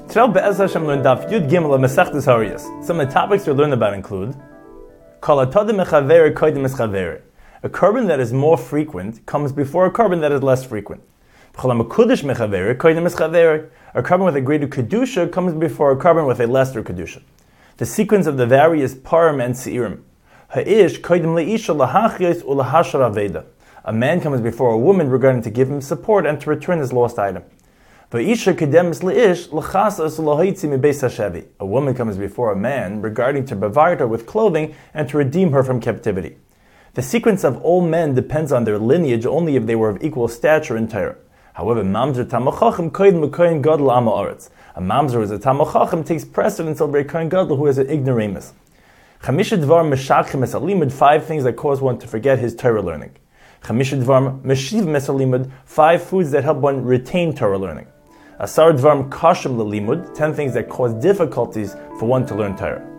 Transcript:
Today, Be'ez Hashem learn Daf Yud Gimel of Masechtas Hariyos. Some of the topics we learn about include Kol hatodim mechaver kodim eschaver. A carbon that is more frequent comes before a carbon that is less frequent. A carbon with a greater kedusha comes before a carbon with a lesser kedusha. The sequence of the various parim and seirim. Ha'ish kodim leisha lahachis ulahashar aveda. A man comes before a woman regarding to give him support and to return his lost item. Va'isha kedemis leish lachasas ulahaitzi mibeis hashevi. A woman comes before a man regarding to provide her with clothing and to redeem her from captivity. The sequence of all men depends on their lineage only if they were of equal stature in Torah. However, mamzer tamachachim koyin m'koyin gadol am haaretz. A mamzer who is a tamachachim takes precedence over a koyin gadol who is an ignoramus. Chamisha dvar meshachim es alimud, 5 things that cause one to forget his Torah learning. Chamisha dvar meshiv mes alimud, 5 foods that help one retain Torah learning. Asar dvar kashim lelimud, 10 things that cause difficulties for one to learn Torah.